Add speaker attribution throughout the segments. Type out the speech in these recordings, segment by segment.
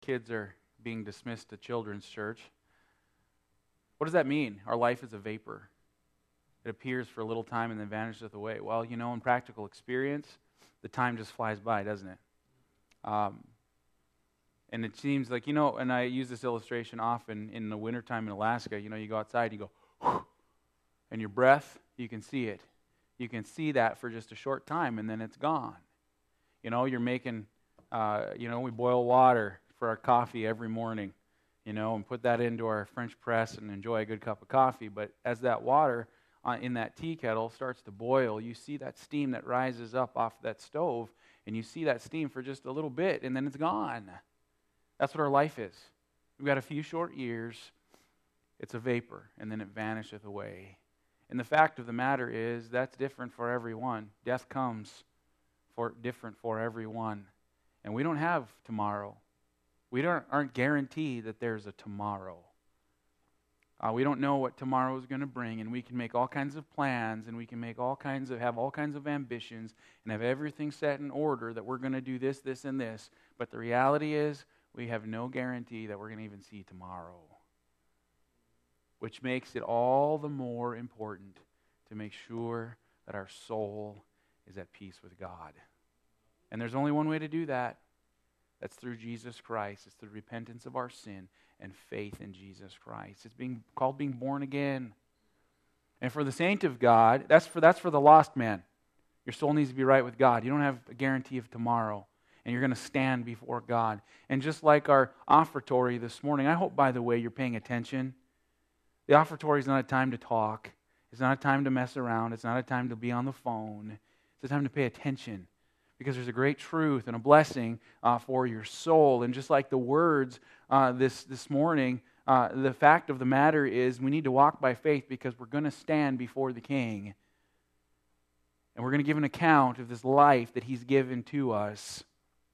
Speaker 1: kids are being dismissed to children's church. What does that mean? Our life is a vapor. It appears for a little time and then vanisheth away. Well, in practical experience, the time just flies by, doesn't it? And it seems like, and I use this illustration often in the wintertime in Alaska, you go outside, you go, whew, and your breath, you can see it. You can see that for just a short time, and then it's gone. You're making, we boil water for our coffee every morning, and put that into our French press and enjoy a good cup of coffee. But as that water in that tea kettle starts to boil, you see that steam that rises up off that stove, and you see that steam for just a little bit, and then it's gone. That's what our life is. We've got a few short years. It's a vapor, and then it vanisheth away. And the fact of the matter is, that's different for everyone. Death comes different for everyone. And we don't have tomorrow. We aren't guaranteed that there's a tomorrow. We don't know what tomorrow is going to bring, and we can make all kinds of plans, and we can have all kinds of ambitions, and have everything set in order that we're going to do this, this, and this. But the reality is, we have no guarantee that we're going to even see tomorrow. Which makes it all the more important to make sure that our soul is at peace with God. And there's only one way to do that. That's through Jesus Christ. It's through repentance of our sin and faith in Jesus Christ. It's being born again. And for the saint of God, that's for the lost man. Your soul needs to be right with God. You don't have a guarantee of tomorrow. And you're going to stand before God. And just like our offertory this morning, I hope, by the way, you're paying attention. The offertory is not a time to talk. It's not a time to mess around. It's not a time to be on the phone. It's a time to pay attention. Because there's a great truth and a blessing for your soul. And just like the words this morning, the fact of the matter is we need to walk by faith because we're going to stand before the King. And we're going to give an account of this life that He's given to us.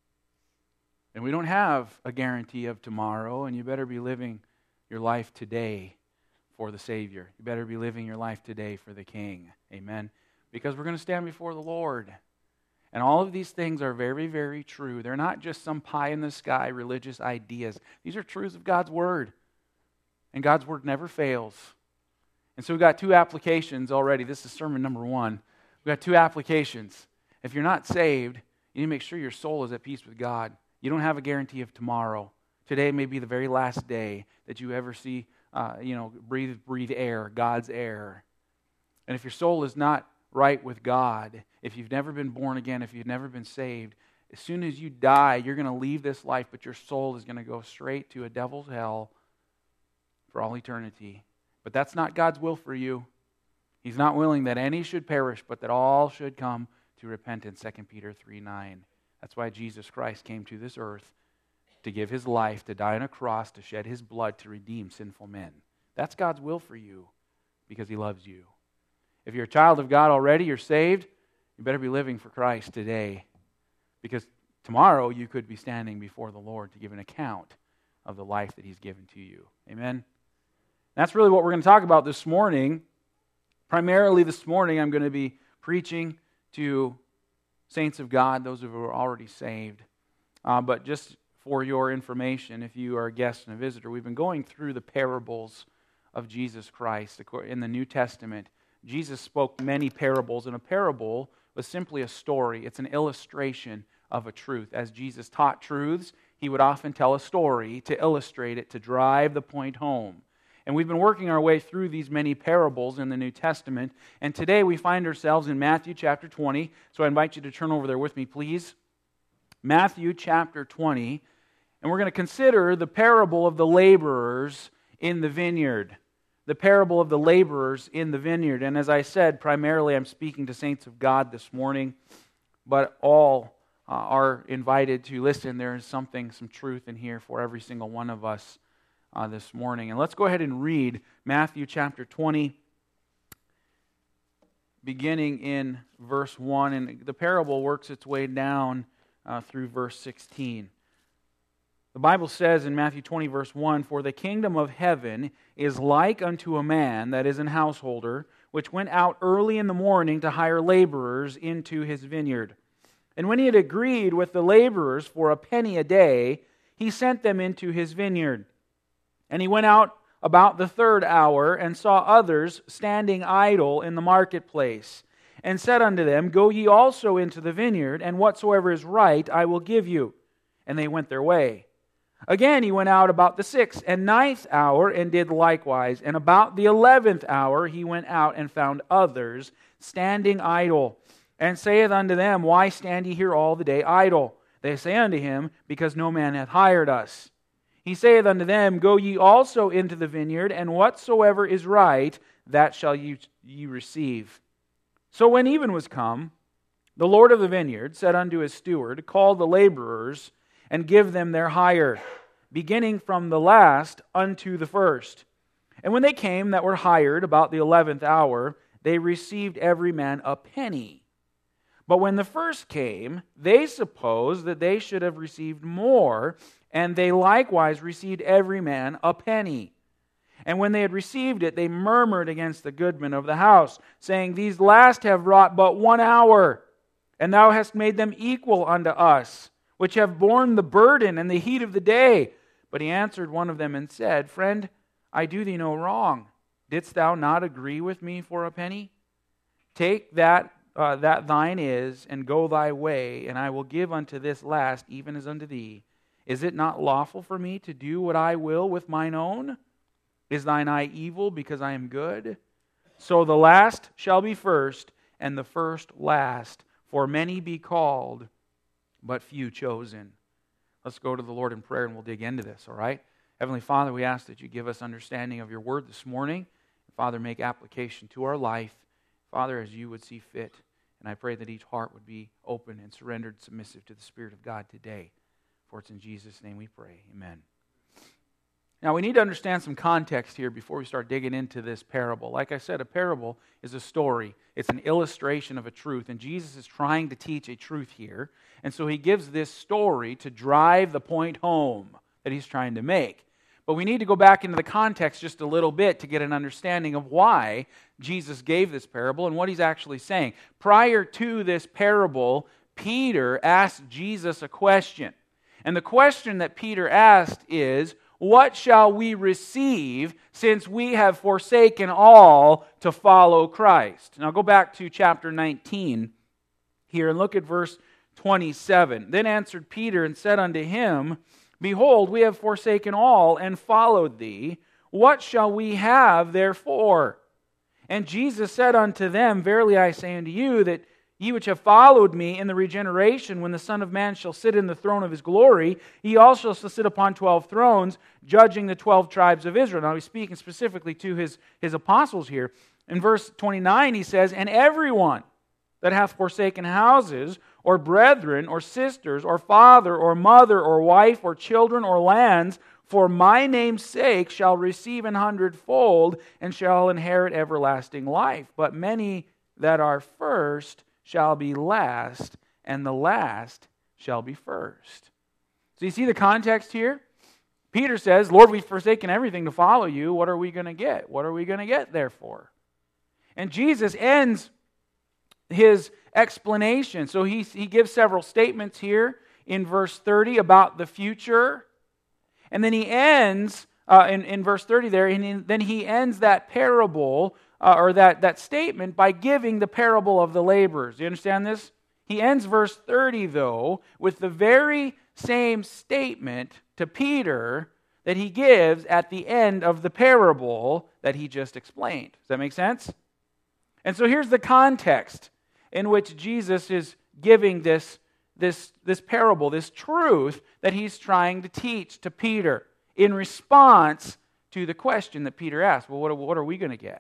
Speaker 1: And we don't have a guarantee of tomorrow, and you better be living your life today for the Savior. You better be living your life today for the King. Amen? Because we're going to stand before the Lord. And all of these things are very, very true. They're not just some pie-in-the-sky religious ideas. These are truths of God's Word. And God's Word never fails. And so we've got two applications already. This is sermon number 1. We've got two applications. If you're not saved, you need to make sure your soul is at peace with God. You don't have a guarantee of tomorrow. Today may be the very last day that you ever see, breathe air, God's air. And if your soul is not right with God, if you've never been born again, if you've never been saved, as soon as you die, you're going to leave this life, but your soul is going to go straight to a devil's hell for all eternity. But that's not God's will for you. He's not willing that any should perish, but that all should come to repentance, 2 Peter 3:9. That's why Jesus Christ came to this earth to give His life, to die on a cross, to shed His blood, to redeem sinful men. That's God's will for you because He loves you. If you're a child of God already, you're saved, you better be living for Christ today because tomorrow you could be standing before the Lord to give an account of the life that He's given to you. Amen? That's really what we're going to talk about this morning. Primarily this morning, I'm going to be preaching to saints of God, those who are already saved. But just for your information, if you are a guest and a visitor, we've been going through the parables of Jesus Christ. In the New Testament, Jesus spoke many parables, and a parable was simply a story. It's an illustration of a truth. As Jesus taught truths, He would often tell a story to illustrate it, to drive the point home. And we've been working our way through these many parables in the New Testament. And today we find ourselves in Matthew chapter 20. So I invite you to turn over there with me, please. Matthew chapter 20. And we're going to consider the parable of the laborers in the vineyard. The parable of the laborers in the vineyard. And as I said, primarily I'm speaking to saints of God this morning. But all are invited to listen. There is some truth in here for every single one of us this morning. And let's go ahead and read Matthew chapter 20, beginning in verse 1. And the parable works its way down through verse 16. The Bible says in Matthew 20, verse 1, "For the kingdom of heaven is like unto a man that is an householder, which went out early in the morning to hire laborers into his vineyard. And when he had agreed with the laborers for a penny a day,
Speaker 2: he sent them into his vineyard. And he went out about the third hour, and saw others standing idle in the marketplace, and said unto them, Go ye also into the vineyard, and whatsoever is right I will give you. And they went their way. Again he went out about the 6th and 9th hour, and did likewise. And about the 11th hour he went out, and found others standing idle, and saith unto them, Why stand ye here all the day idle? They say unto him, Because no man hath hired us. He saith unto them, Go ye also into the vineyard, and whatsoever is right, that shall ye receive. So when even was come, the Lord of the vineyard said unto his steward, Call the laborers, and give them their hire, beginning from the last unto the first. And when they came that were hired about the 11th hour, they received every man a penny. But when the first came, they supposed that they should have received more, and they likewise received every man a penny. And when they had received it, they murmured against the goodman of the house, saying, These last have wrought but 1 hour, and thou hast made them equal unto us, which have borne the burden and the heat of the day. But he answered one of them and said, Friend, I do thee no wrong. Didst thou not agree with me for a penny? Take that thine is, and go thy way, and I will give unto this last even as unto thee. Is it not lawful for me to do what I will with mine own? Is thine eye evil because I am good? So the last shall be first, and the first last. For many be called, but few chosen. Let's go to the Lord in prayer, and we'll dig into this, all right? Heavenly Father, we ask that you give us understanding of your word this morning. Father, make application to our life, Father, as you would see fit. And I pray that each heart would be open and surrendered, submissive to the Spirit of God today. For it's in Jesus' name we pray. Amen. Now, we need to understand some context here before we start digging into this parable. Like I said, a parable is a story. It's an illustration of a truth, and Jesus is trying to teach a truth here. And so he gives this story to drive the point home that he's trying to make. But we need to go back into the context just a little bit to get an understanding of why Jesus gave this parable and what he's actually saying. Prior to this parable, Peter asked Jesus a question. And the question that Peter asked is, What shall we receive since we have forsaken all to follow Christ? Now go back to chapter 19 here and look at verse 27. Then answered Peter and said unto him, Behold, we have forsaken all and followed thee. What shall we have therefore? And Jesus said unto them, Verily I say unto you, that ye which have followed me in the regeneration, when the Son of Man shall sit in the throne of his glory, he also shall sit upon 12 thrones, judging the 12 tribes of Israel. Now he's speaking specifically to his apostles here. In verse 29 he says, And everyone that hath forsaken houses, or brethren, or sisters, or father, or mother, or wife, or children, or lands, for my name's sake shall receive 100-fold, and shall inherit everlasting life. But many that are first shall be last, and the last shall be first. So you see the context here? Peter says, Lord, we've forsaken everything to follow you. What are we going to get? What are we going to get therefore? And Jesus ends his explanation. So he gives several statements here in verse 30 about the future. And then he ends, in verse 30 there, and then he ends that parable, or that statement, by giving the parable of the laborers. Do you understand this? He ends verse 30, though, with the very same statement to Peter that he gives at the end of the parable that he just explained. Does that make sense? And so here's the context in which Jesus is giving this parable, this truth that he's trying to teach to Peter in response to the question that Peter asked. Well, what are we going to get?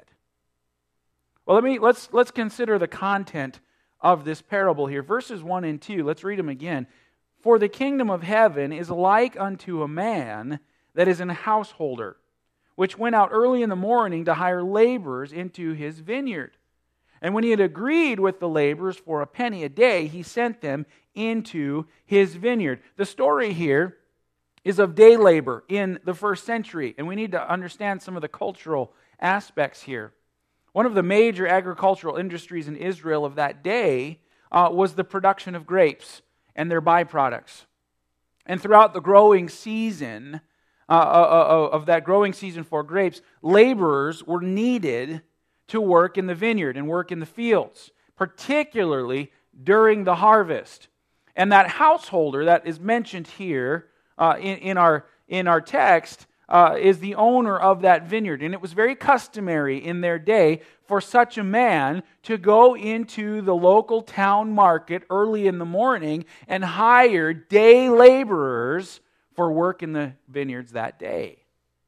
Speaker 2: Well, let's consider the content of this parable here. Verses 1 and 2, let's read them again. For the kingdom of heaven is like unto a man that is an householder, which went out early in the morning to hire laborers into his vineyard. And when he had agreed with the laborers for a penny a day, he sent them into his vineyard. The story here is of day labor in the first century, and we need to understand some of the cultural aspects here. One of the major agricultural industries in Israel of that day was the production of grapes and their byproducts. And throughout the growing season, of that growing season for grapes, laborers were needed to work in the vineyard and work in the fields, particularly during the harvest. And that householder that is mentioned here in our text is the owner of that vineyard. And it was very customary in their day for such a man to go into the local town market early in the morning and hire day laborers for work in the vineyards that day.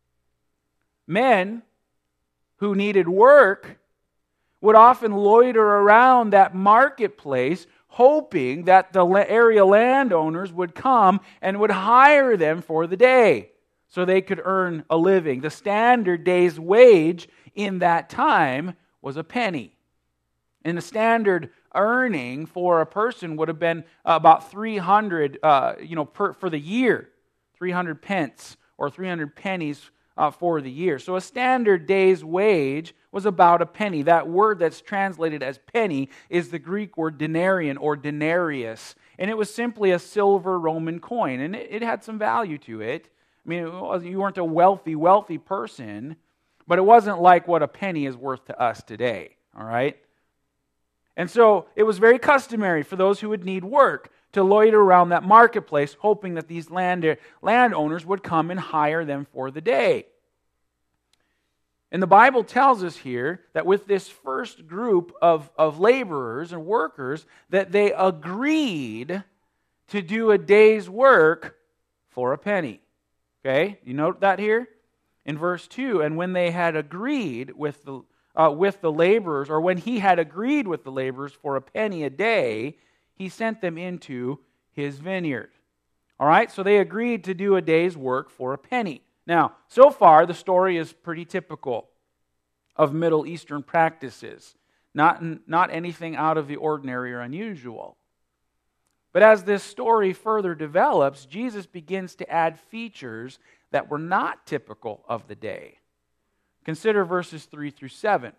Speaker 2: Men who needed work would often loiter around that marketplace hoping that the area landowners would come and would hire them for the day so they could earn a living. The standard day's wage in that time was a penny. And the standard earning for a person would have been about 300 for the year. 300 pence or 300 pennies for the year. So a standard day's wage was about a penny. That word that's translated as penny is the Greek word denarian or denarius. And it was simply a silver Roman coin. And it had some value to it. I mean, you weren't a wealthy person, but it wasn't like what a penny is worth to us today. All right? And so it was very customary for those who would need work to loiter around that marketplace, hoping that these landowners would come and hire them for the day. And the Bible tells us here that with this first group of laborers and workers, that they agreed to do a day's work for a penny. Okay, you note that here? In verse 2, and when they had agreed with the laborers, or when he had agreed with the laborers for a penny a day, he sent them into his vineyard. All right, so they agreed to do a day's work for a penny. Now, so far, the story is pretty typical of Middle Eastern practices. Not anything out of the ordinary or unusual. But as this story further develops, Jesus begins to add features that were not typical of the day. Consider verses 3 through 7.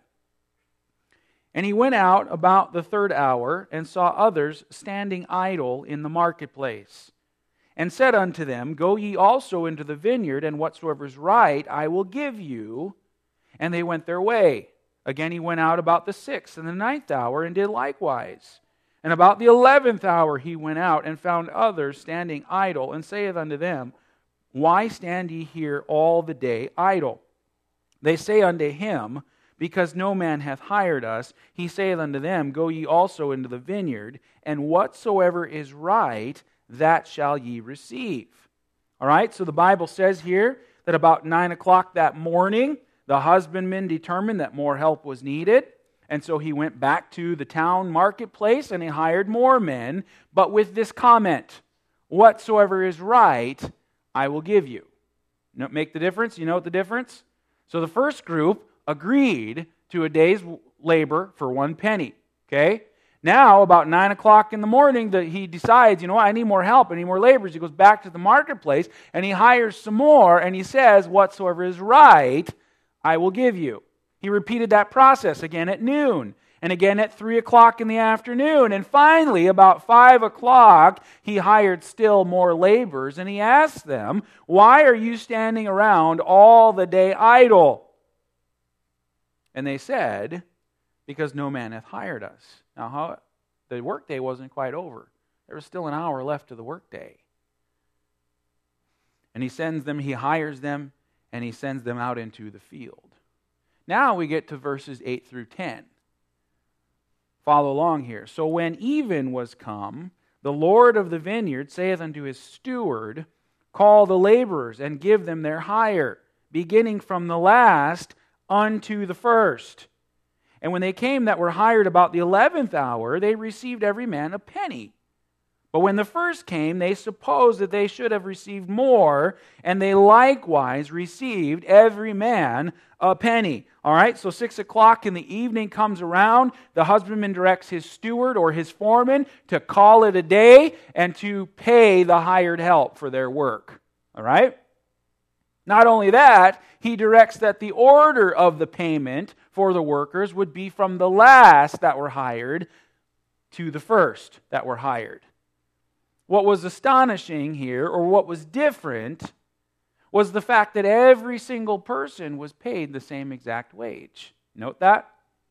Speaker 2: And he went out about the third hour, and saw others standing idle in the marketplace, and said unto them, Go ye also into the vineyard, and whatsoever is right I will give you. And they went their way. Again he went out about the 6th and the 9th hour, and did likewise. And about the 11th hour he went out, and found others standing idle, and saith unto them, Why stand ye here all the day idle? They say unto him, Because no man hath hired us. He saith unto them, Go ye also into the vineyard, and whatsoever is right, that shall ye receive. All right, so the Bible says here that about 9 o'clock that morning, the husbandman determined that more help was needed. And so he went back to the town marketplace and he hired more men, but with this comment, Whatsoever is right, I will give you. Make the difference? You know what the difference? So the first group agreed to a day's labor for 1 penny. Okay? Now, about 9 o'clock in the morning, he decides, I need more help, I need more laborers. He goes back to the marketplace and he hires some more and he says, Whatsoever is right, I will give you. He repeated that process again at noon and again at 3 o'clock in the afternoon. And finally, about 5 o'clock, he hired still more laborers and he asked them, Why are you standing around all the day idle? And they said, Because no man hath hired us. Now, the workday wasn't quite over. There was still an hour left to the workday. And he hires them, and he sends them out into the field. Now we get to verses 8 through 10. Follow along here. So when even was come, the Lord of the vineyard saith unto his steward, Call the laborers, and give them their hire, beginning from the last unto the first. And when they came that were hired about the 11th hour, they received every man a penny. But when the first came, they supposed that they should have received more, and they likewise received every man a penny. All right, so 6 o'clock in the evening comes around. The husbandman directs his steward or his foreman to call it a day and to pay the hired help for their work. All right? Not only that, he directs that the order of the payment for the workers would be from the last that were hired to the first that were hired. what was astonishing here, or what was different, was the fact that every single person was paid the same exact wage. Note that?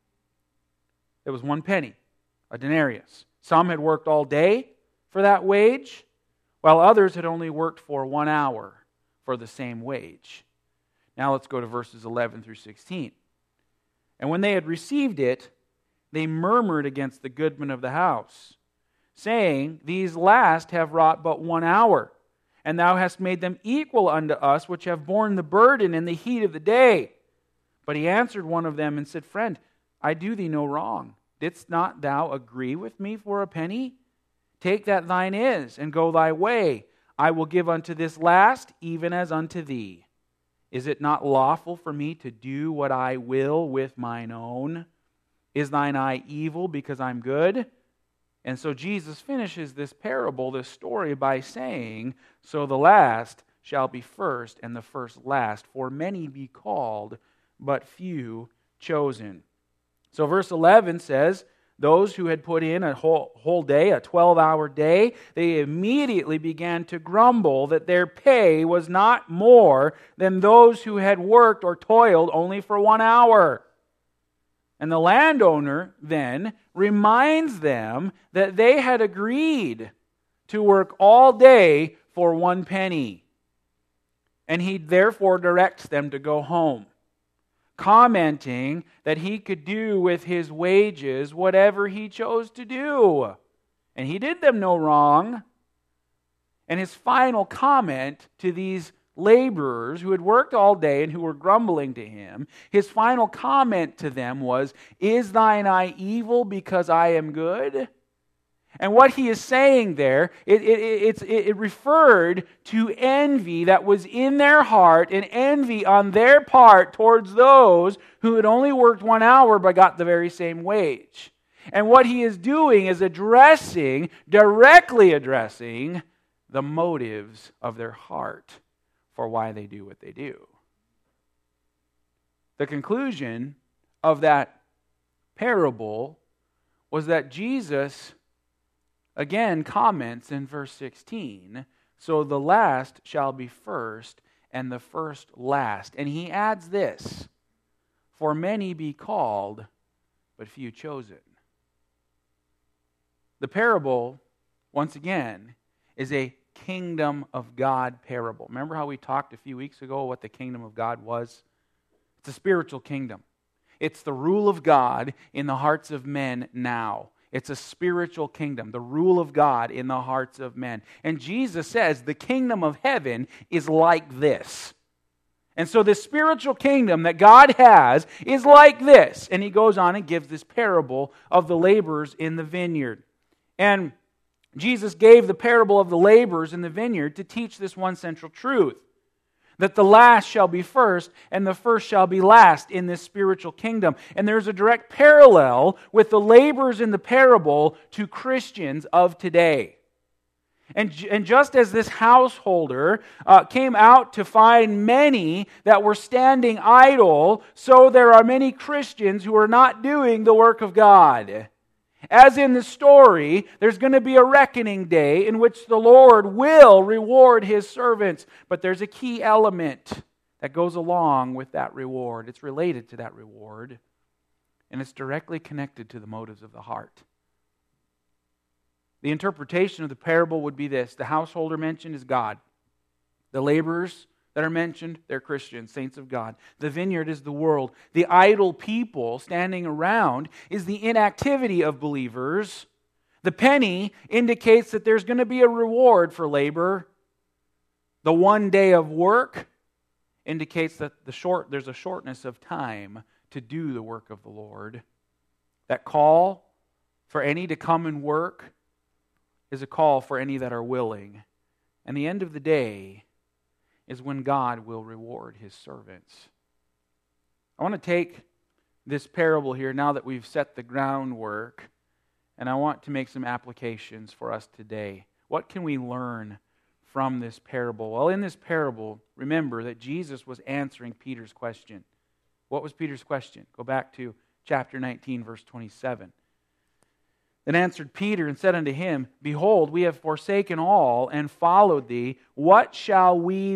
Speaker 2: It was 1 penny, a denarius. Some had worked all day for that wage, while others had only worked for 1 hour for the same wage. Now let's go to verses 11 through 16. And when they had received it, they murmured against the goodman of the house, saying, These last have wrought but 1 hour, and thou hast made them equal unto us, which have borne the burden in the heat of the day. But he answered one of them and said, Friend, I do thee no wrong. Didst not thou agree with me for a penny? Take that thine is, and go thy way. I will give unto this last, even as unto thee. Is it not lawful for me to do what I will with mine own? Is thine eye evil because I'm good? And so Jesus finishes this parable, this story, by saying, So the last shall be first, and the first last. For many be called, but few chosen. So verse 11 says, those who had put in a whole day, a 12-hour day, they immediately began to grumble that their pay was not more than those who had worked or toiled only for 1 hour. And the landowner then reminds them that they had agreed to work all day for 1 penny. And he therefore directs them to go home, commenting that he could do with his wages whatever he chose to do. And he did them no wrong. And his final comment to these laborers who had worked all day and who were grumbling to him, his final comment to them was, Is thine eye evil because I am good? And what he is saying there, it referred to envy that was in their heart, and envy on their part towards those who had only worked 1 hour but got the very same wage. And what he is doing is directly addressing the motives of their heart for why they do what they do. The conclusion of that parable was that Jesus again comments in verse 16, so the last shall be first, and the first last. And he adds this, for many be called, but few chosen. The parable, once again, is a kingdom of God parable. Remember how we talked a few weeks ago what the kingdom of God was? It's a spiritual kingdom. It's the rule of God in the hearts of men now. It's a spiritual kingdom, the rule of God in the hearts of men. And Jesus says the kingdom of heaven is like this. And so this spiritual kingdom that God has is like this. And he goes on and gives this parable of the laborers in the vineyard. And Jesus gave the parable of the laborers in the vineyard to teach this one central truth, that the last shall be first and the first shall be last in this spiritual kingdom. And there's a direct parallel with the laborers in the parable to Christians of today. And just as this householder came out to find many that were standing idle, so there are many Christians who are not doing the work of God. As in the story, there's going to be a reckoning day in which the Lord will reward His servants. But there's a key element that goes along with that reward. It's related to that reward, and it's directly connected to the motives of the heart. The interpretation of the parable would be this. The householder mentioned is God. The laborers that are mentioned, they're Christians, saints of God. The vineyard is the world. The idle people standing around is the inactivity of believers. The penny indicates that there's going to be a reward for labor. The 1 day of work indicates that there's a shortness of time to do the work of the Lord. That call for any to come and work is a call for any that are willing. And the end of the day is when God will reward His servants. I want to take this parable here now that we've set the groundwork, and I want to make some applications for us today. What can we learn from this parable? Well, in this parable, remember that Jesus was answering Peter's question. What was Peter's question? Go back to chapter 19, verse 27. Then answered Peter and said unto him, Behold, we have forsaken all and followed thee. What shall we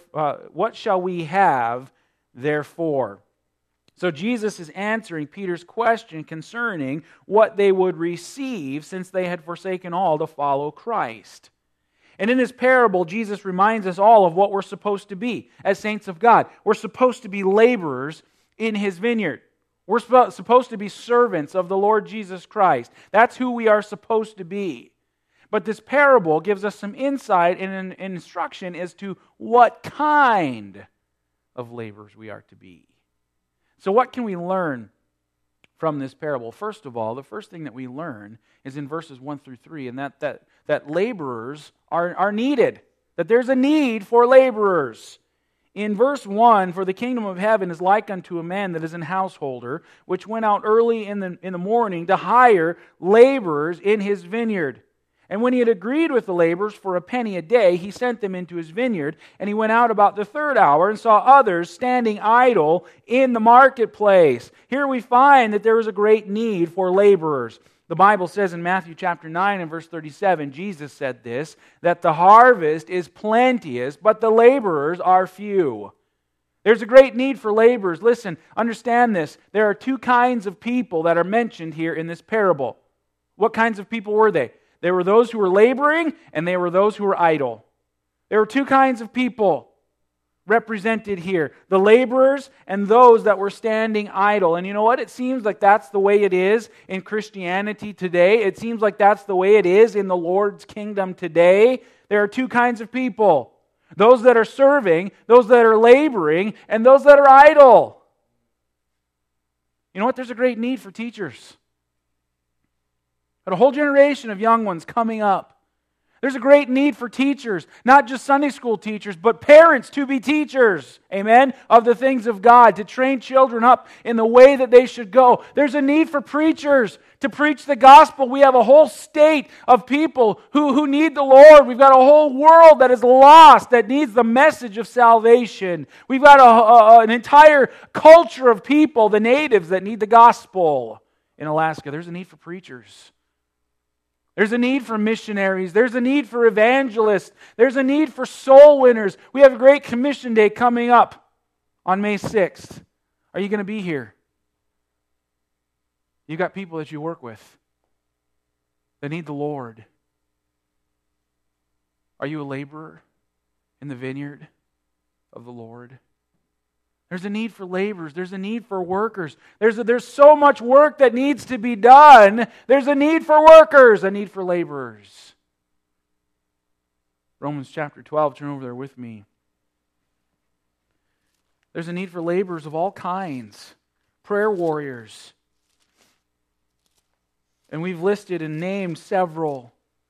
Speaker 2: have therefore? So Jesus is answering Peter's question concerning what they would receive since they had forsaken all to follow Christ. And in this parable, Jesus reminds us all of what we're supposed to be as saints of God. We're supposed to be laborers in His vineyard. We're supposed to be servants of the Lord Jesus Christ. That's who we are supposed to be. But this parable gives us some insight and an instruction as to what kind of laborers we are to be. So what can we learn from this parable? First of all, the first thing that we learn is in verses 1 through 3, and that laborers are needed, that there's a need for laborers. In verse 1, for the kingdom of heaven is like unto a man that is an householder, which went out early in the morning to hire laborers in his vineyard. And when he had agreed with the laborers for a penny a day, he sent them into his vineyard, and he went out about the third hour and saw others standing idle in the marketplace. Here we find that there is a great need for laborers. The Bible says in Matthew chapter 9 and verse 37, Jesus said this, that the harvest is plenteous, but the laborers are few. There's a great need for laborers. Listen, understand this. There are two kinds of people that are mentioned here in this parable. What kinds of people were they? There were those who were laboring, and there were those who were idle. There were two kinds of people represented here. The laborers and those that were standing idle. And you know what? It seems like that's the way it is in Christianity today. It seems like that's the way it is in the Lord's kingdom today. There are two kinds of people. Those that are serving, those that are laboring, and those that are idle. You know what? There's a great need for teachers. Got a whole generation of young ones coming up. There's a great need for teachers, not just Sunday school teachers, but parents to be teachers, amen, of the things of God, to train children up in the way that they should go. There's a need for preachers to preach the gospel. We have a whole state of people who need the Lord. We've got a whole world that is lost, that needs the message of salvation. We've got an entire culture of people, the natives, that need the gospel in Alaska. There's a need for preachers. There's a need for missionaries. There's a need for evangelists. There's a need for soul winners. We have a great commission day coming up on May 6th. Are you going to be here? You've got people that you work with that need the Lord. Are you a laborer in the vineyard of the Lord? There's a need for laborers. There's a need for workers. There's so much work that needs to be done. There's a need for workers, a need for laborers. Romans chapter 12, turn over there with me. There's a need for laborers of all kinds. Prayer warriors. And we've listed and named several.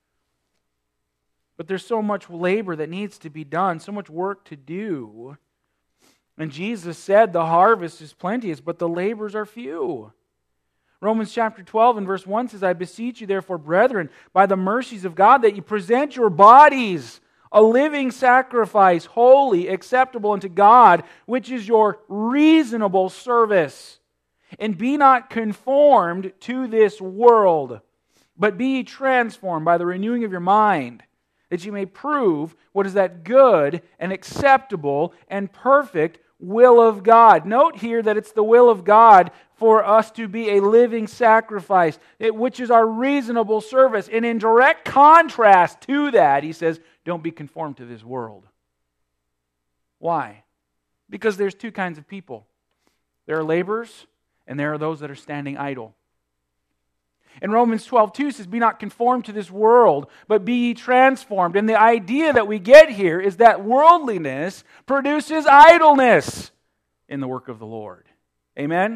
Speaker 2: But there's so much labor that needs to be done, so much work to do. And Jesus said the harvest is plenteous, but the laborers are few. Romans chapter 12 and verse 1 says, I beseech you therefore, brethren, by the mercies of God, that you present your bodies a living sacrifice, holy, acceptable unto God, which is your reasonable service. And be not conformed to this world, but be ye transformed by the renewing of your mind, that you may prove what is that good and acceptable and perfect will of God. Note here that it's the will of God for us to be a living sacrifice, which is our reasonable service. And in direct contrast to that, he says, don't be conformed to this world. Why? Because there's two kinds of people. There are laborers, and there are those that are standing idle. And Romans 12:2 says, be not conformed to this world, but be ye transformed. And the idea that we get here is that worldliness produces idleness in the work of the Lord. Amen?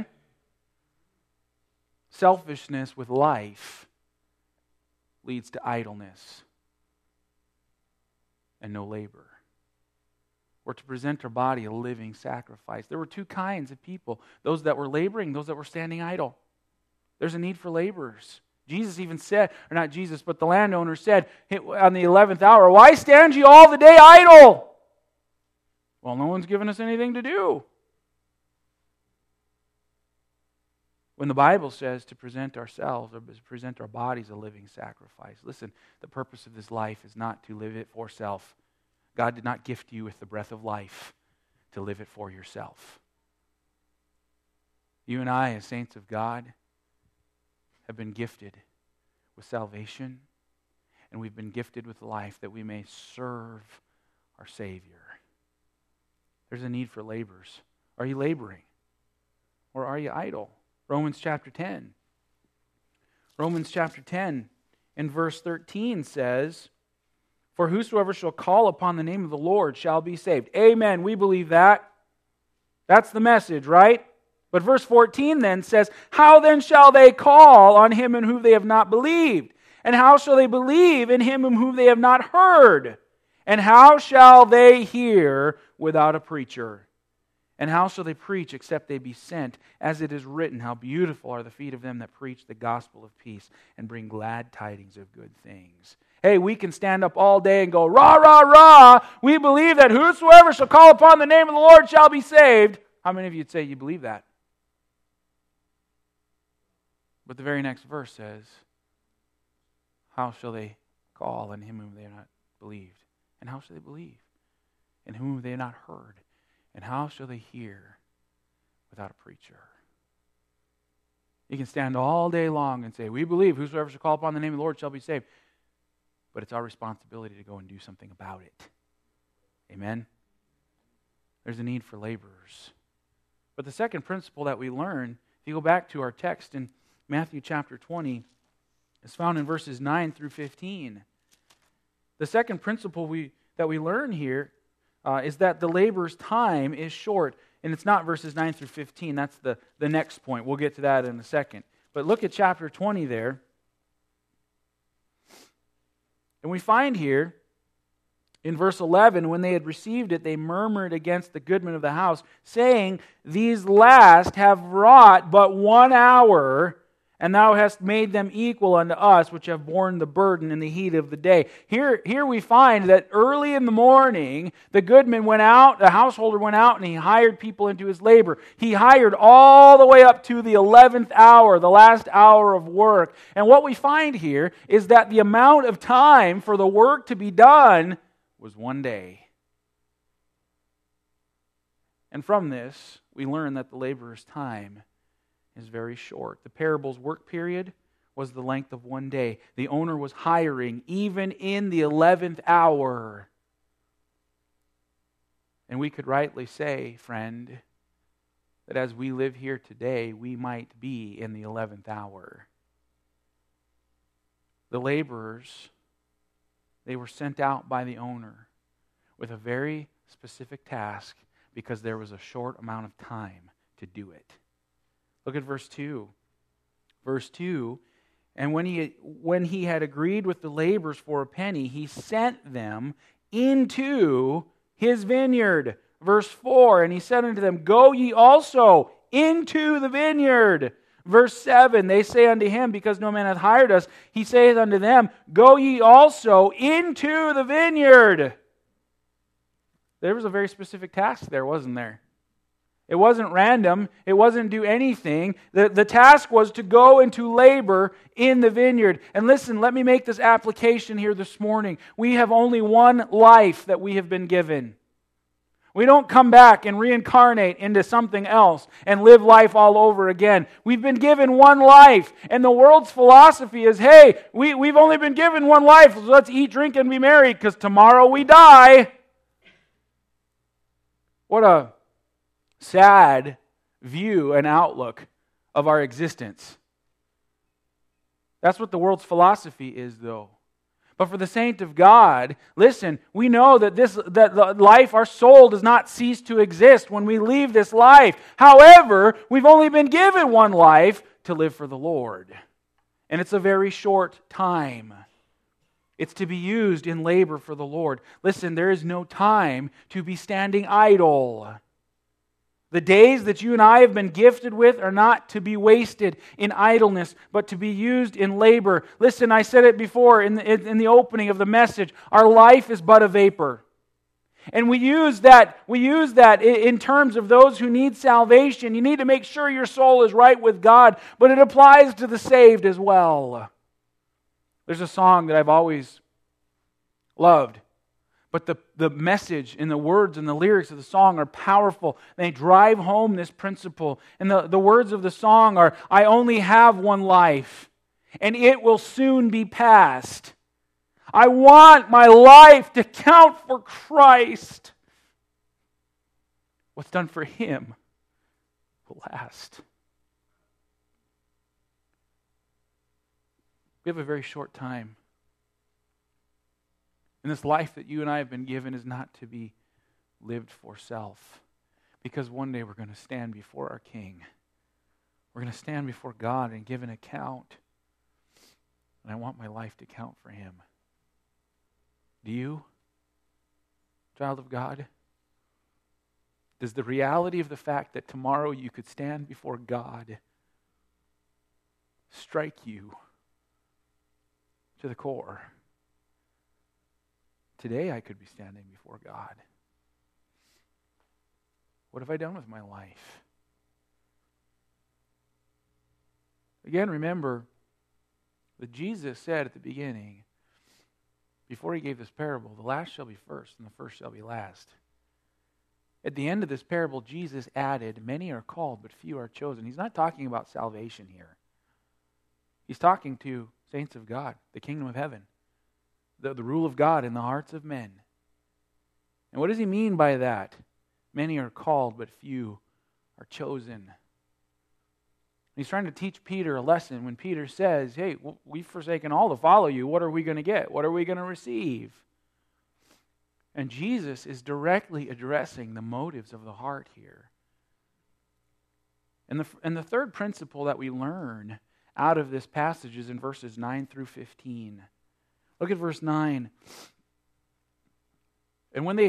Speaker 2: Selfishness with life leads to idleness and no labor. We're to present our body a living sacrifice. There were two kinds of people, those that were laboring, those that were standing idle. There's a need for laborers. Jesus even said, or not Jesus, but the landowner said on the 11th hour, why stand ye all the day idle? Well, no one's given us anything to do. When the Bible says to present ourselves or present our bodies a living sacrifice, listen, the purpose of this life is not to live it for self. God did not gift you with the breath of life to live it for yourself. You and I, as saints of God, have been gifted with salvation, and we've been gifted with life that we may serve our Savior. There's a need for laborers. Are you laboring? Or are you idle? Romans chapter 10. Romans chapter 10 in verse 13 says, "For whosoever shall call upon the name of the Lord shall be saved." Amen. We believe that. That's the message, right? But verse 14 then says, "How then shall they call on him in whom they have not believed? And how shall they believe in him in whom they have not heard? And how shall they hear without a preacher? And how shall they preach except they be sent? As it is written, how beautiful are the feet of them that preach the gospel of peace and bring glad tidings of good things." Hey, we can stand up all day and go, rah, rah, rah. We believe that whosoever shall call upon the name of the Lord shall be saved. How many of you would say you believe that? But the very next verse says, how shall they call on him whom they have not believed? And how shall they believe in whom they have not heard? And how shall they hear without a preacher? You can stand all day long and say, we believe whosoever shall call upon the name of the Lord shall be saved. But it's our responsibility to go and do something about it. Amen? There's a need for laborers. But the second principle that we learn, if you go back to our text in Matthew chapter 20, is found in verses 9 through 15. The second principle that we learn here is that the laborer's time is short. And it's not verses 9 through 15. That's the next point. We'll get to that in a second. But look at chapter 20 there. And we find here, in verse 11, when they had received it, they murmured against the goodman of the house, saying, "These last have wrought but 1 hour, and thou hast made them equal unto us, which have borne the burden in the heat of the day." Here we find that early in the morning, the goodman went out, the householder went out, and he hired people into his labor. He hired all the way up to the 11th hour, the last hour of work. And what we find here is that the amount of time for the work to be done was 1 day. And from this, we learn that the laborer's time is very short. The parable's work period was the length of 1 day. The owner was hiring even in the 11th hour. And we could rightly say, friend, that as we live here today, we might be in the 11th hour. The laborers, they were sent out by the owner with a very specific task because there was a short amount of time to do it. Look at verse 2. Verse 2, "And when he had agreed with the laborers for a penny, he sent them into his vineyard." Verse 4, "And he said unto them, Go ye also into the vineyard." Verse 7, "They say unto him, Because no man hath hired us, he saith unto them, Go ye also into the vineyard." There was a very specific task there, wasn't there? It wasn't random. It wasn't do anything. The task was to go and to labor in the vineyard. And listen, let me make this application here this morning. We have only one life that we have been given. We don't come back and reincarnate into something else and live life all over again. We've been given one life. And the world's philosophy is, hey, we've only been given one life. So let's eat, drink, and be merry because tomorrow we die. What a sad view and outlook of our existence. That's what the world's philosophy is, though. But for the saint of God, listen, we know that the life, our soul, does not cease to exist when we leave this life. However, we've only been given one life to live for the Lord. And it's a very short time. It's to be used in labor for the Lord. Listen, there is no time to be standing idle. The days that you and I have been gifted with are not to be wasted in idleness, but to be used in labor. Listen, I said it before in the opening of the message. Our life is but a vapor. And we use that in terms of those who need salvation. You need to make sure your soul is right with God, but it applies to the saved as well. There's a song that I've always loved, but the message and the words and the lyrics of the song are powerful. They drive home this principle. And the words of the song are, I only have one life, and it will soon be past. I want my life to count for Christ. What's done for Him will last. We have a very short time. And this life that you and I have been given is not to be lived for self. Because one day we're going to stand before our King. We're going to stand before God and give an account. And I want my life to count for Him. Do you, child of God? Does the reality of the fact that tomorrow you could stand before God strike you to the core? Today I could be standing before God. What have I done with my life? Again, remember that Jesus said at the beginning, before He gave this parable, the last shall be first and the first shall be last. At the end of this parable, Jesus added, many are called, but few are chosen. He's not talking about salvation here. He's talking to saints of God, the kingdom of heaven, the rule of God in the hearts of men. And what does He mean by that? Many are called, but few are chosen. He's trying to teach Peter a lesson when Peter says, hey, we've forsaken all to follow you. What are we going to get? What are we going to receive? And Jesus is directly addressing the motives of the heart here. And the third principle that we learn out of this passage is in verses 9 through 15. Look at verse 9. And when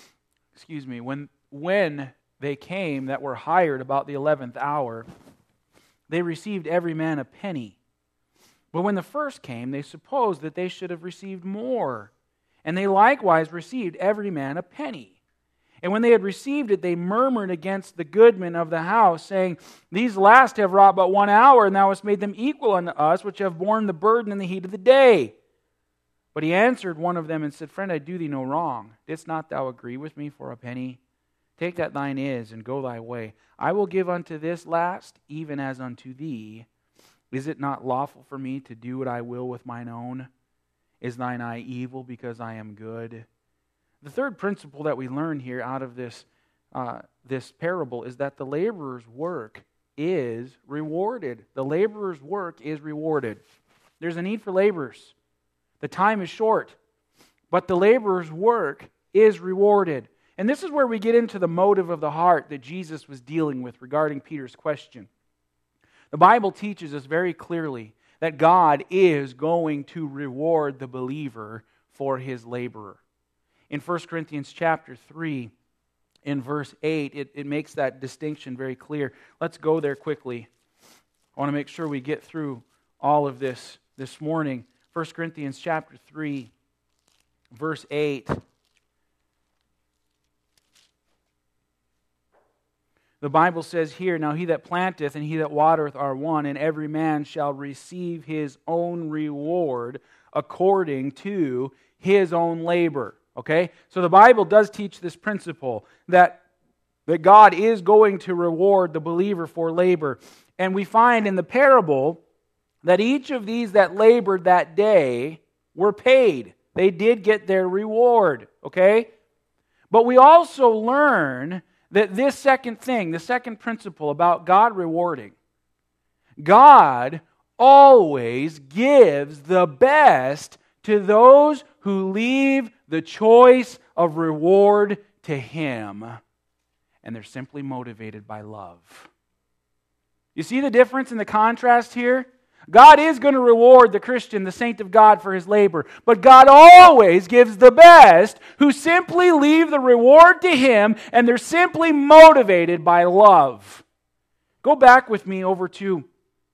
Speaker 2: they came that were hired about the 11th hour, they received every man a penny. But when the first came, they supposed that they should have received more. And they likewise received every man a penny. And when they had received it, they murmured against the goodman of the house, saying, these last have wrought but 1 hour, and thou hast made them equal unto us, which have borne the burden in the heat of the day. But he answered one of them and said, friend, I do thee no wrong. Didst not thou agree with me for a penny? Take that thine is, and go thy way. I will give unto this last, even as unto thee. Is it not lawful for me to do what I will with mine own? Is thine eye evil because I am good? The third principle that we learn here out of this parable is that the laborer's work is rewarded. The laborer's work is rewarded. There's a need for laborers. The time is short, but the laborer's work is rewarded. And this is where we get into the motive of the heart that Jesus was dealing with regarding Peter's question. The Bible teaches us very clearly that God is going to reward the believer for his laborer. In 1 Corinthians chapter 3, in verse 8, it makes that distinction very clear. Let's go there quickly. I want to make sure we get through all of this morning. 1 Corinthians chapter 3, verse 8. The Bible says here, now he that planteth and he that watereth are one, and every man shall receive his own reward according to his own labor. Okay? So the Bible does teach this principle that God is going to reward the believer for labor. And we find in the parable that each of these that labored that day were paid. They did get their reward. Okay? But we also learn that this second thing, the second principle about God rewarding, God always gives the best to those who leave the choice of reward to Him. And they're simply motivated by love. You see the difference in the contrast here? God is going to reward the Christian, the saint of God, for his labor. But God always gives the best who simply leave the reward to Him, and they're simply motivated by love. Go back with me over to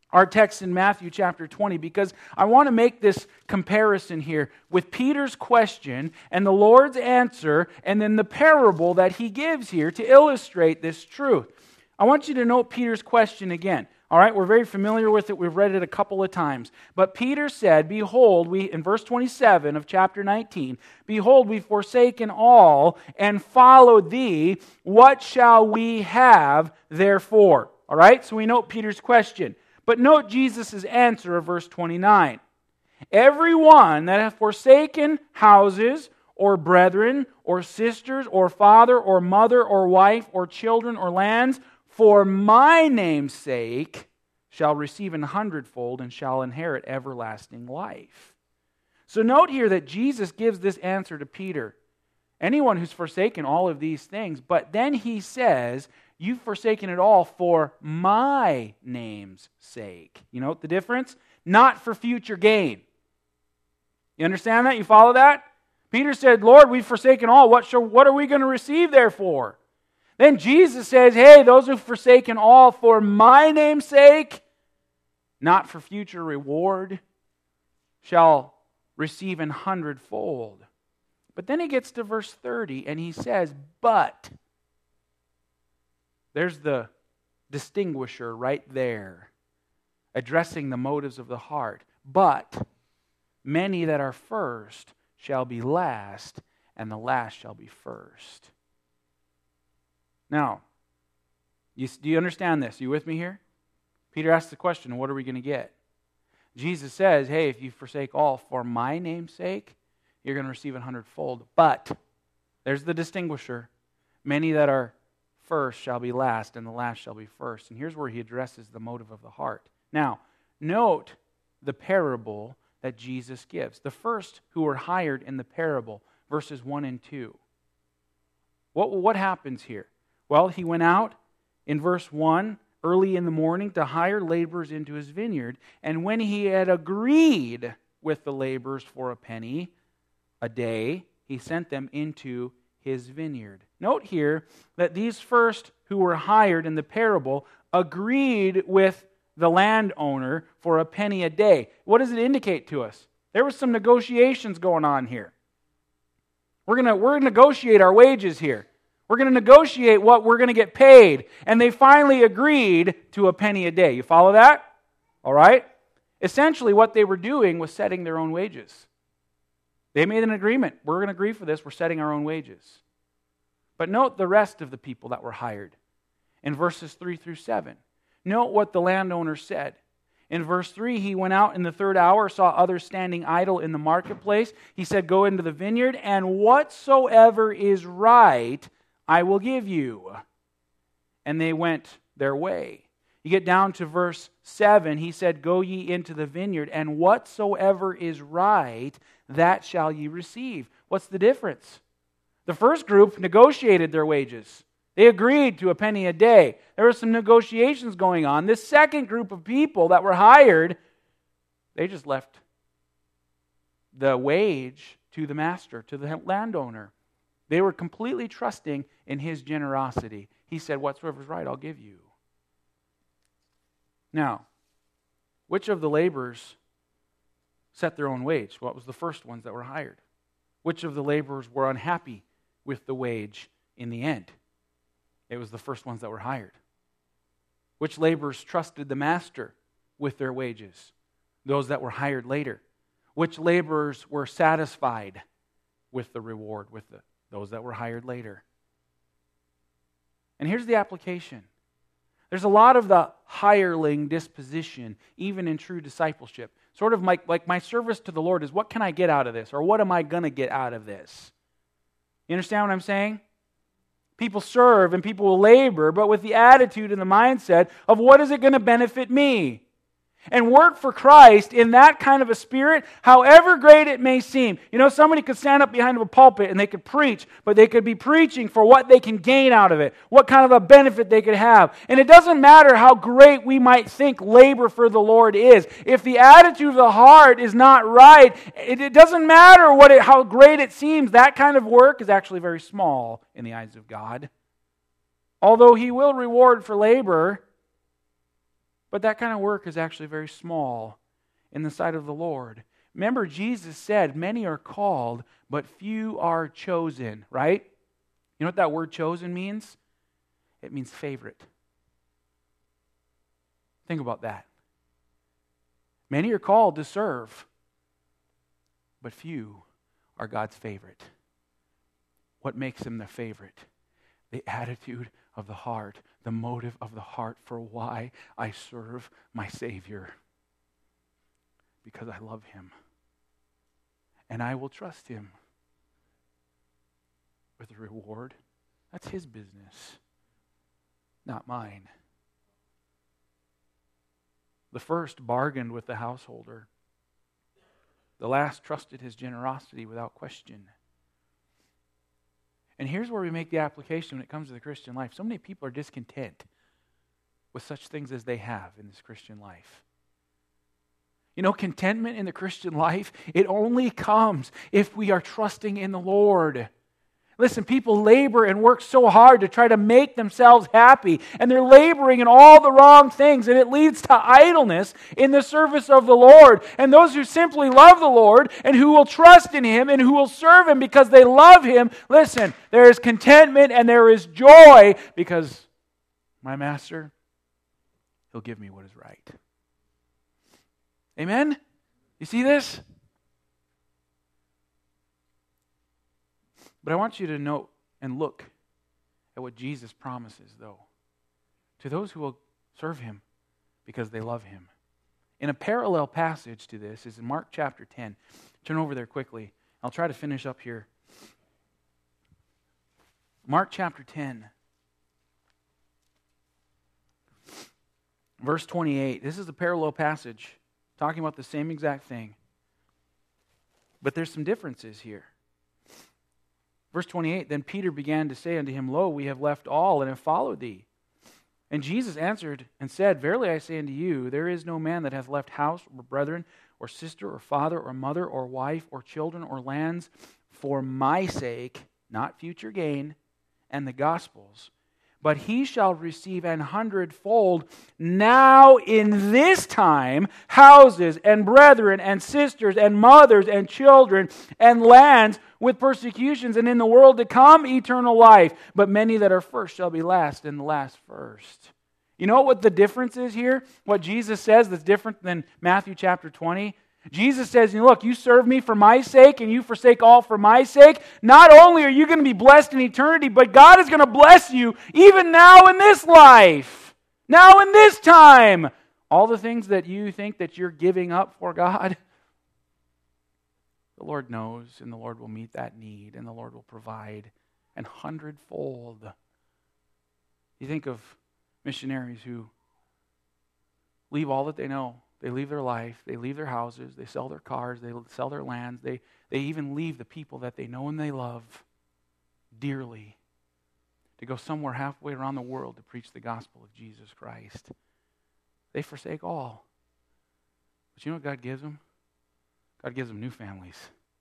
Speaker 2: our text in Matthew chapter 20, because I want to make this comparison here with Peter's question and the Lord's answer, and then the parable that he gives here to illustrate this truth. I want you to note Peter's question again. All right, we're very familiar with it. We've read it a couple of times. But Peter said, behold, in verse 27 of chapter 19, behold, we've forsaken all and followed thee. What shall we have therefore? All right, so we note Peter's question. But note Jesus' answer of verse 29. Everyone that hath forsaken houses, or brethren, or sisters, or father, or mother, or wife, or children, or lands, for my name's sake, shall receive 100-fold and shall inherit everlasting life. So note here that Jesus gives this answer to Peter. Anyone who's forsaken all of these things, but then he says, you've forsaken it all for my name's sake. You know the difference? Not for future gain. You understand that? You follow that? Peter said, Lord, we've forsaken all. What are we going to receive therefore? Then Jesus says, hey, those who've forsaken all for my name's sake, not for future reward, shall receive 100-fold. But then he gets to verse 30 and he says, but. There's the distinguisher right there, addressing the motives of the heart. But many that are first shall be last, and the last shall be first. Now, do you understand this? Are you with me here? Peter asks the question, what are we going to get? Jesus says, hey, if you forsake all for my name's sake, you're going to receive 100-fold. But, there's the distinguisher, many that are first shall be last, and the last shall be first. And here's where he addresses the motive of the heart. Now, note the parable that Jesus gives. The first who were hired in the parable, verses 1 and 2. What happens here? Well, he went out in verse 1 early in the morning to hire laborers into his vineyard. And when he had agreed with the laborers for a penny a day, he sent them into his vineyard. Note here that these first who were hired in the parable agreed with the landowner for a penny a day. What does it indicate to us? There was some negotiations going on here. We're going to negotiate our wages here. We're going to negotiate what we're going to get paid. And they finally agreed to a penny a day. You follow that? All right? Essentially, what they were doing was setting their own wages. They made an agreement. We're going to agree for this. We're setting our own wages. But note the rest of the people that were hired in verses 3 through 7. Note what the landowner said. In verse 3, he went out in the third hour, saw others standing idle in the marketplace. He said, go into the vineyard, and whatsoever is right, I will give you. And they went their way. You get down to verse 7, he said, go ye into the vineyard, and whatsoever is right, that shall ye receive. What's the difference? The first group negotiated their wages. They agreed to a penny a day. There were some negotiations going on. This second group of people that were hired, they just left the wage to the master, to the landowner. They were completely trusting in his generosity. He said, whatsoever is right, I'll give you. Now, which of the laborers set their own wage? Well, it was the first ones that were hired. Which of the laborers were unhappy with the wage in the end? It was the first ones that were hired. Which laborers trusted the master with their wages? Those that were hired later. Which laborers were satisfied with the reward? Those that were hired later. And here's the application. There's a lot of the hireling disposition, even in true discipleship. Sort of like my service to the Lord is, what can I get out of this? Or what am I going to get out of this? You understand what I'm saying? People serve and people will labor, but with the attitude and the mindset of what is it going to benefit me? And work for Christ in that kind of a spirit, however great it may seem. You know, somebody could stand up behind a pulpit and they could preach, but they could be preaching for what they can gain out of it, what kind of a benefit they could have. And it doesn't matter how great we might think labor for the Lord is. If the attitude of the heart is not right, it doesn't matter how great it seems. That kind of work is actually very small in the eyes of God. Although He will reward for labor, But that kind of work is actually very small in the sight of the Lord. Remember, Jesus said, many are called, but few are chosen, right? You know what that word chosen means? It means favorite. Think about that. Many are called to serve, but few are God's favorite. What makes them the favorite? The attitude of the heart, the motive of the heart for why I serve my Savior. Because I love Him. And I will trust Him with the reward. That's His business, not mine. The first bargained with the householder. The last trusted his generosity without question. And here's where we make the application when it comes to the Christian life. So many people are discontent with such things as they have in this Christian life. You know, contentment in the Christian life, it only comes if we are trusting in the Lord. Listen, people labor and work so hard to try to make themselves happy, and they're laboring in all the wrong things, and it leads to idleness in the service of the Lord. And those who simply love the Lord and who will trust in Him and who will serve Him because they love Him, listen, there is contentment and there is joy because my Master, He'll give me what is right. Amen? You see this? But I want you to note and look at what Jesus promises, though, to those who will serve Him because they love Him. In a parallel passage to this is in Mark chapter 10. Turn over there quickly. I'll try to finish up here. Mark chapter 10, verse 28. This is a parallel passage talking about the same exact thing. But there's some differences here. Verse 28, then Peter began to say unto him, Lo, we have left all and have followed thee. And Jesus answered and said, Verily I say unto you, there is no man that hath left house or brethren or sister or father or mother or wife or children or lands for my sake, not future gain, and the gospel's, but he shall receive 100-fold now in this time houses and brethren and sisters and mothers and children and lands with persecutions, and in the world to come eternal life. But many that are first shall be last, and the last first. You know what the difference is here? What Jesus says that's different than Matthew chapter 20? Jesus says, look, you serve me for my sake and you forsake all for my sake. Not only are you going to be blessed in eternity, but God is going to bless you even now in this life. Now in this time. All the things that you think that you're giving up for God, the Lord knows, and the Lord will meet that need, and the Lord will provide 100-fold. You think of missionaries who leave all that they know. They leave their life, they leave their houses, they sell their cars, they sell their lands, they even leave the people that they know and they love dearly to go somewhere halfway around the world to preach the gospel of Jesus Christ. They forsake all. But you know what God gives them? God gives them new families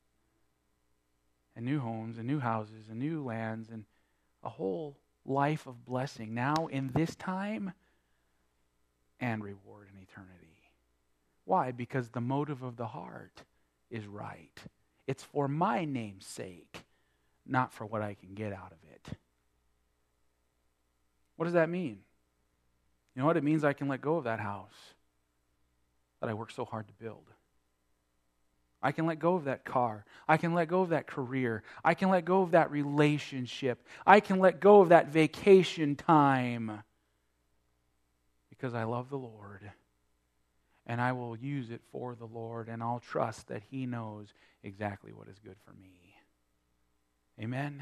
Speaker 2: and new homes and new houses and new lands and a whole life of blessing now in this time and reward in eternity. Why? Because the motive of the heart is right. It's for my name's sake, not for what I can get out of it. What does that mean? You know what? It means I can let go of that house that I worked so hard to build. I can let go of that car. I can let go of that career. I can let go of that relationship. I can let go of that vacation time because I love the Lord. And I will use it for the Lord, and I'll trust that He knows exactly what is good for me. Amen?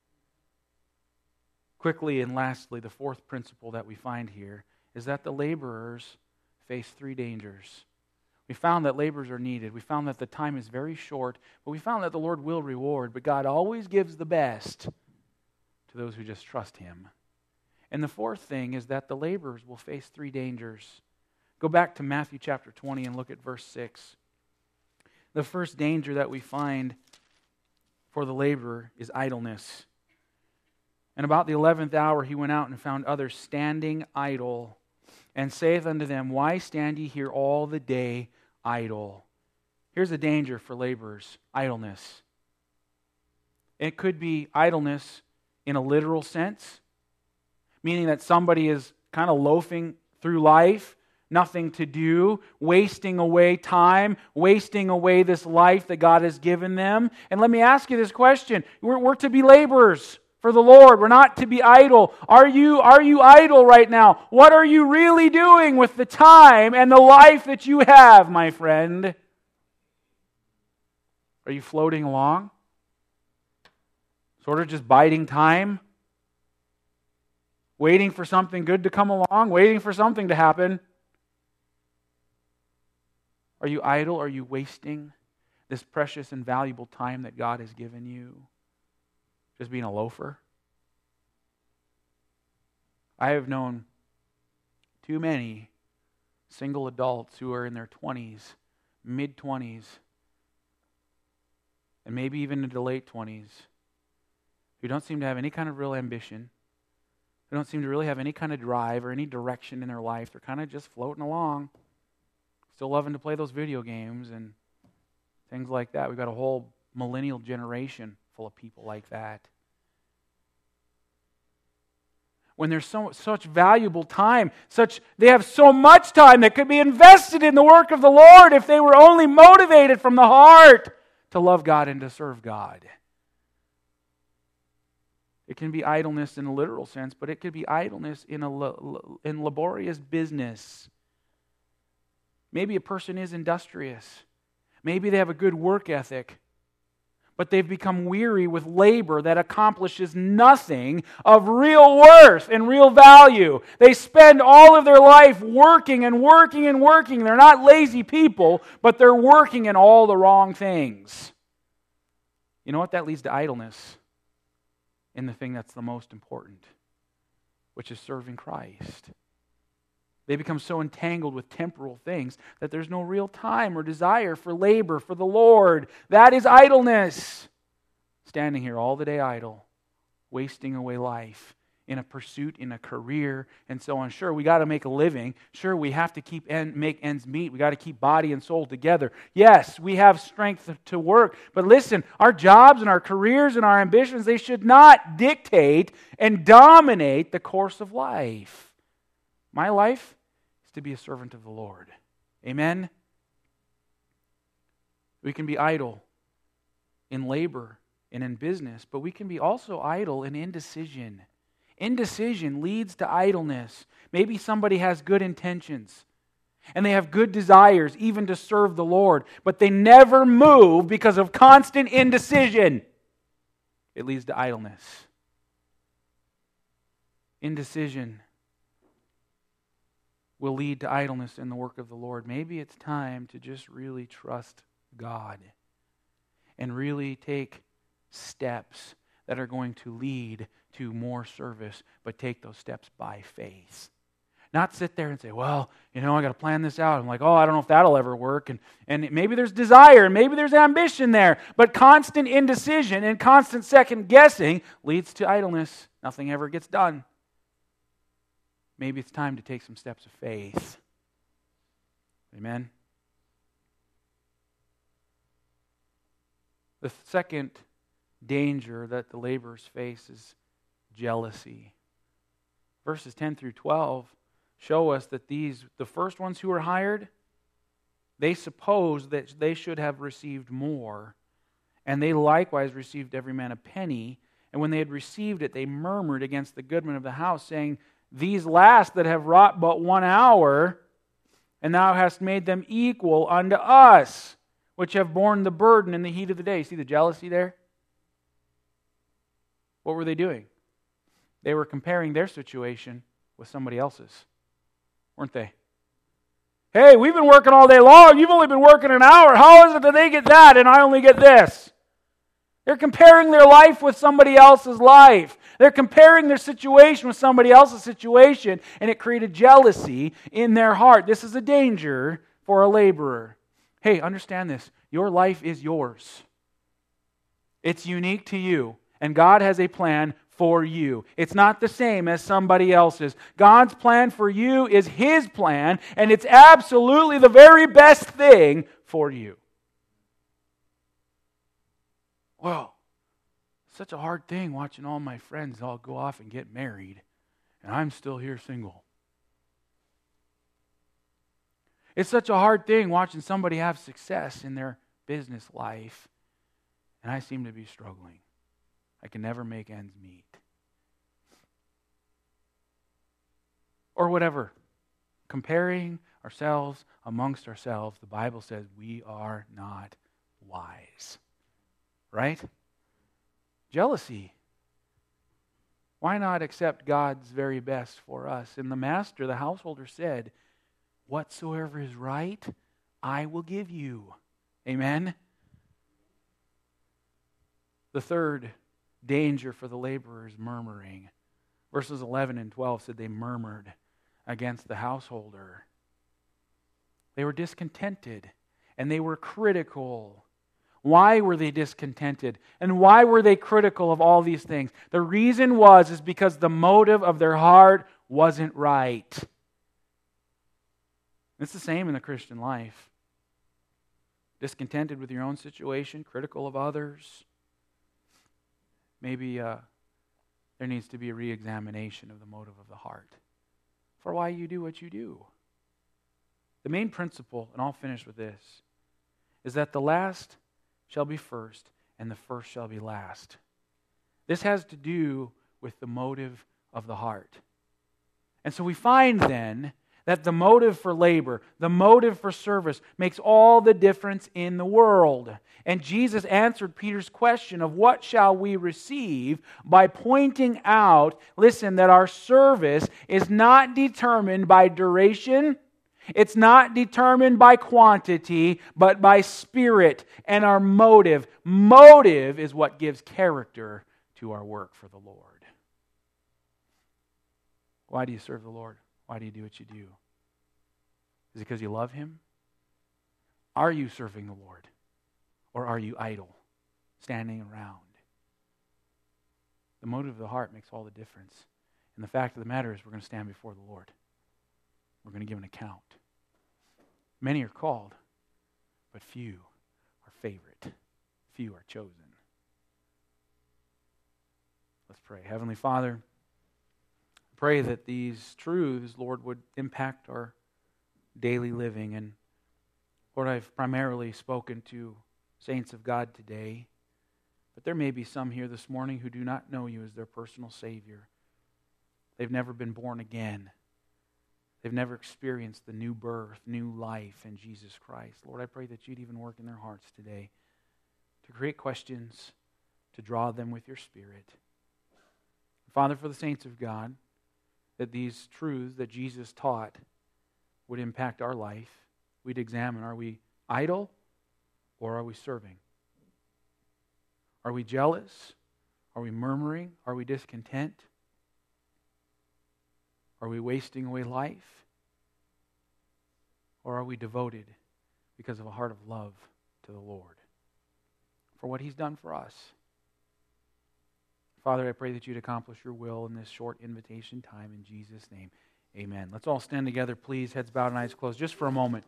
Speaker 2: Quickly and lastly, the fourth principle that we find here is that the laborers face three dangers. We found that laborers are needed. We found that the time is very short, but we found that the Lord will reward, but God always gives the best to those who just trust Him. And the fourth thing is that the laborers will face three dangers. Go back to Matthew chapter 20 and look at verse 6. The first danger that we find for the laborer is idleness. And about the 11th hour he went out and found others standing idle. and saith unto them, Why stand ye here all the day idle? Here's a danger for laborers: idleness. It could be idleness in a literal sense, meaning that somebody is kind of loafing through life, nothing to do, wasting away time, wasting away this life that God has given them. And let me ask you this question. We're to be laborers for the Lord. We're not to be idle. Are you idle right now? What are you really doing with the time and the life that you have, my friend? Are you floating along? Sort of just biding time? Waiting for something good to come along? Waiting for something to happen? Are you idle? Are you wasting this precious and valuable time that God has given you? Just being a loafer? I have known too many single adults who are in their 20s, mid-20s, and maybe even into the late 20s, who don't seem to have any kind of real ambition, who don't seem to really have any kind of drive or any direction in their life. They're kind of just floating along, still loving to play those video games and things like that. We've got a whole millennial generation full of people like that. When there's such valuable time, they have so much time that could be invested in the work of the Lord if they were only motivated from the heart to love God and to serve God. It can be idleness in a literal sense, but it could be idleness in in laborious business. Maybe a person is industrious. Maybe they have a good work ethic, but they've become weary with labor that accomplishes nothing of real worth and real value. They spend all of their life working and working and working. They're not lazy people, but they're working in all the wrong things. You know what? That leads to idleness in the thing that's the most important, which is serving Christ. They become so entangled with temporal things that there's no real time or desire for labor for the Lord. That is idleness. Standing here all the day idle, wasting away life in a pursuit, in a career, and so on. Sure, we got to make a living. Sure, we have to make ends meet. We got to keep body and soul together. Yes, we have strength to work. But listen, our jobs and our careers and our ambitions, they should not dictate and dominate the course of life. My life is to be a servant of the Lord. Amen? We can be idle in labor and in business, but we can be also idle in indecision. Indecision leads to idleness. Maybe somebody has good intentions and they have good desires even to serve the Lord, but they never move because of constant indecision. It leads to idleness. Indecision will lead to idleness in the work of the Lord. Maybe it's time to just really trust God and really take steps that are going to lead to more service, but take those steps by faith. Not sit there and say, well, I got to plan this out. I'm like, I don't know if that'll ever work. And maybe there's desire, and maybe there's ambition there. But constant indecision and constant second guessing leads to idleness. Nothing ever gets done. Maybe it's time to take some steps of faith. Amen? The second danger that the laborers face is jealousy. Verses 10 through 12 show us that the first ones who were hired, they supposed that they should have received more, and they likewise received every man a penny. And when they had received it, they murmured against the goodman of the house, saying, These last that have wrought but 1 hour, and thou hast made them equal unto us, which have borne the burden in the heat of the day. See the jealousy there? What were they doing? They were comparing their situation with somebody else's, weren't they? Hey, we've been working all day long. You've only been working an hour. How is it that they get that and I only get this? They're comparing their life with somebody else's life. They're comparing their situation with somebody else's situation, and it created jealousy in their heart. This is a danger for a laborer. Hey, understand this. Your life is yours. It's unique to you, and God has a plan for you. It's not the same as somebody else's. God's plan for you is His plan, and it's absolutely the very best thing for you. Well, such a hard thing watching all my friends all go off and get married, and I'm still here single. It's such a hard thing watching somebody have success in their business life, and I seem to be struggling. I can never make ends meet. Or whatever. Comparing ourselves amongst ourselves, the Bible says we are not wise. Right? Jealousy. Why not accept God's very best for us? And the master, the householder, said, whatsoever is right, I will give you. Amen? The third danger for the laborers, murmuring. Verses 11 and 12 said they murmured against the householder. They were discontented and they were critical. Why were they discontented? And why were they critical of all these things? The reason is because the motive of their heart wasn't right. It's the same in the Christian life. Discontented with your own situation, critical of others. Maybe there needs to be a re-examination of the motive of the heart for why you do what you do. The main principle, and I'll finish with this, is that the last shall be first and the first shall be last. This has to do with the motive of the heart. And so we find then that the motive for labor, the motive for service, makes all the difference in the world. And Jesus answered Peter's question of what shall we receive by pointing out, listen, that our service is not determined by duration, it's not determined by quantity, but by spirit and our motive. Motive is what gives character to our work for the Lord. Why do you serve the Lord? Why do you do what you do? Is it because you love Him? Are you serving the Lord? Or are you idle, standing around? The motive of the heart makes all the difference. And the fact of the matter is we're going to stand before the Lord. We're going to give an account. Many are called, but few are favorite. Few are chosen. Let's pray. Heavenly Father, pray that these truths, Lord, would impact our daily living. And Lord, I've primarily spoken to saints of God today, but there may be some here this morning who do not know you as their personal Savior. They've never been born again. They've never experienced the new birth, new life in Jesus Christ. Lord, I pray that you'd even work in their hearts today to create questions, to draw them with your Spirit. Father, for the saints of God, that these truths that Jesus taught would impact our life. We'd examine, are we idle or are we serving? Are we jealous? Are we murmuring? Are we discontent? Are we wasting away life? Or are we devoted because of a heart of love to the Lord for what He's done for us? Father, I pray that you'd accomplish your will in this short invitation time in Jesus' name. Amen. Let's all stand together, please. Heads bowed and eyes closed just for a moment.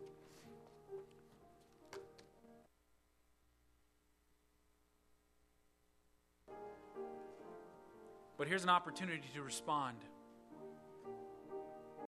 Speaker 2: But here's an opportunity to respond.